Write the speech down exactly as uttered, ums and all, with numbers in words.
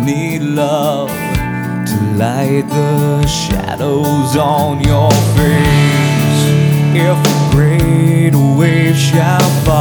need love to light the shadows on your face. If a great wave shall fall,